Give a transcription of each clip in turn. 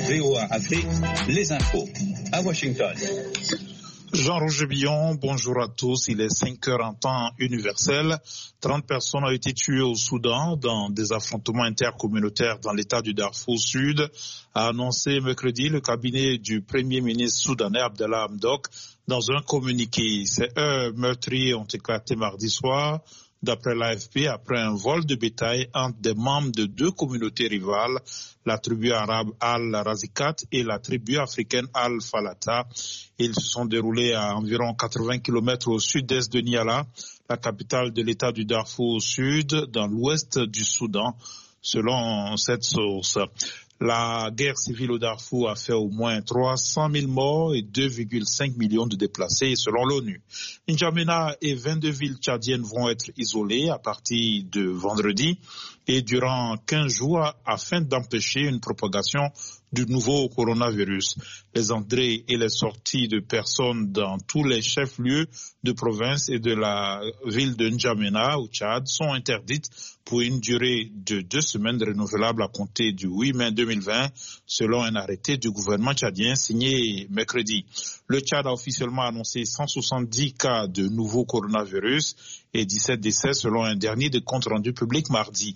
VOA Afrique, les infos. À Washington. Jean-Roger Billon, bonjour à tous. Il est 5 heures en temps universel. 30 personnes ont été tuées au Soudan dans des affrontements intercommunautaires dans l'état du Darfour Sud, a annoncé mercredi le cabinet du Premier ministre soudanais Abdallah Hamdok dans un communiqué. Ces meurtriers ont éclaté mardi soir, d'après l'AFP, après un vol de bétail entre des membres de deux communautés rivales, la tribu arabe Al-Razikat et la tribu africaine Al-Falata. Ils se sont déroulés à environ 80 km au sud-est de Niala, la capitale de l'état du Darfour au sud, dans l'ouest du Soudan, selon cette source. La guerre civile au Darfour a fait au moins 300 000 morts et 2,5 millions de déplacés, selon l'ONU. N'Djamena et 22 villes tchadiennes vont être isolées à partir de vendredi et durant 15 jours afin d'empêcher une propagation du nouveau coronavirus. Les entrées et les sorties de personnes dans tous les chefs-lieux de province et de la ville de N'Djamena au Tchad sont interdites pour une durée de 2 semaines renouvelable à compter du 8 mai 2020, selon un arrêté du gouvernement tchadien signé mercredi. Le Tchad a officiellement annoncé 170 cas de nouveau coronavirus et 17 décès selon un dernier de compte rendu public mardi.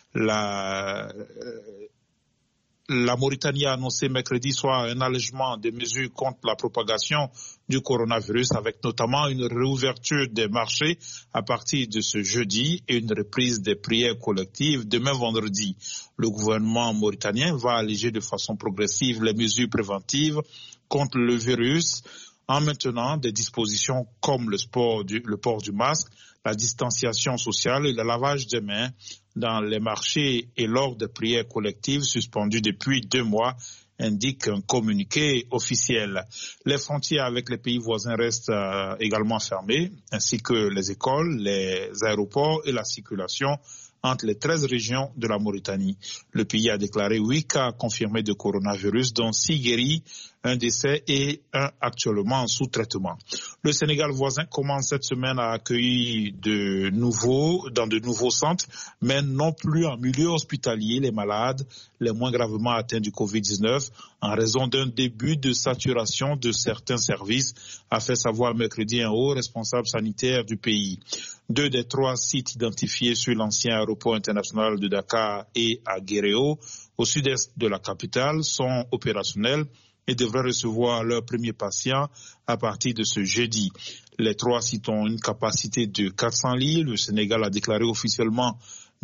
La Mauritanie a annoncé mercredi soir un allègement des mesures contre la propagation du coronavirus, avec notamment une réouverture des marchés à partir de ce jeudi et une reprise des prières collectives demain vendredi. Le gouvernement mauritanien va alléger de façon progressive les mesures préventives contre le virus en maintenant des dispositions comme le port du masque, la distanciation sociale et le lavage des mains dans les marchés et lors des prières collectives suspendues depuis 2 mois, indique un communiqué officiel. Les frontières avec les pays voisins restent également fermées, ainsi que les écoles, les aéroports et la circulation entre les 13 régions de la Mauritanie. Le pays a déclaré 8 cas confirmés de coronavirus, dont 6 guéris, 1 décès et 1 actuellement en sous-traitement. Le Sénégal voisin commence cette semaine à accueillir dans de nouveaux centres, mais non plus en milieu hospitalier, les malades les moins gravement atteints du Covid-19 en raison d'un début de saturation de certains services, a fait savoir mercredi un haut responsable sanitaire du pays. 2 des 3 sites identifiés sur l'ancien aéroport international de Dakar et à Guéréo, au sud-est de la capitale, sont opérationnels et devraient recevoir leurs premiers patients à partir de ce jeudi. Les 3 sites ont une capacité de 400 lits. Le Sénégal a déclaré officiellement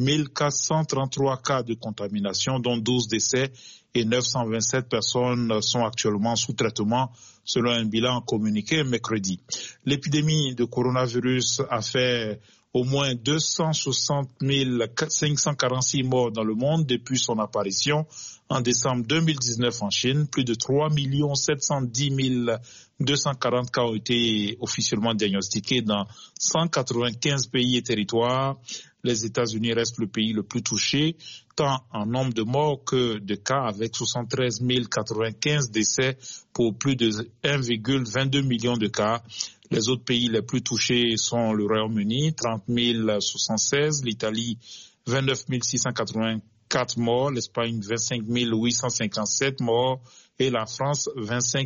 1433 cas de contamination, dont 12 décès et 927 personnes sont actuellement sous traitement, selon un bilan communiqué mercredi. L'épidémie de coronavirus a fait au moins 260 546 morts dans le monde depuis son apparition en décembre 2019 en Chine. Plus de 3 710 240 cas ont été officiellement diagnostiqués dans 195 pays et territoires. Les États-Unis restent le pays le plus touché, tant en nombre de morts que de cas, avec 73 095 décès pour plus de 1,22 million de cas. Les autres pays les plus touchés sont le Royaume-Uni, 30 076, l'Italie, 29 684 morts, l'Espagne, 25 857 morts et la France, 25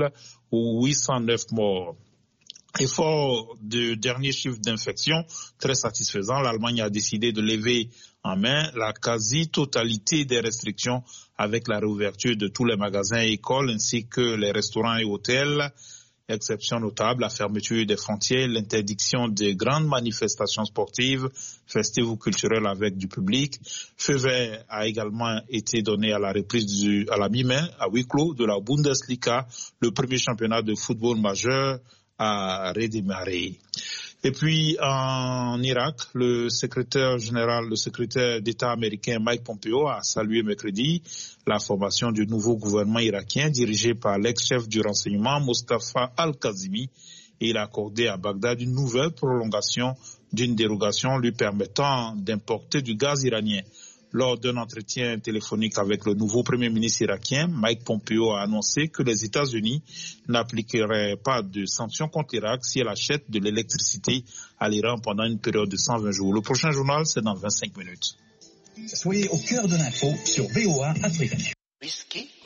809 morts. Et fort de derniers chiffres d'infection très satisfaisants, l'Allemagne a décidé de lever en main la quasi-totalité des restrictions avec la réouverture de tous les magasins et écoles ainsi que les restaurants et hôtels. Exception notable, la fermeture des frontières, l'interdiction des grandes manifestations sportives, festives ou culturelles avec du public. Feu vert a également été donné à la reprise à la mi-mai, à huis clos, de la Bundesliga, le premier championnat de football majeur à redémarrer. Et puis en Irak, le secrétaire d'État américain Mike Pompeo a salué mercredi la formation du nouveau gouvernement irakien dirigé par l'ex-chef du renseignement Mustafa Al-Kazimi et il a accordé à Bagdad une nouvelle prolongation d'une dérogation lui permettant d'importer du gaz iranien. Lors d'un entretien téléphonique avec le nouveau Premier ministre irakien, Mike Pompeo a annoncé que les États-Unis n'appliqueraient pas de sanctions contre l'Irak si elle achète de l'électricité à l'Iran pendant une période de 120 jours. Le prochain journal, c'est dans 25 minutes. Soyez au cœur de l'info sur VOA Afrique.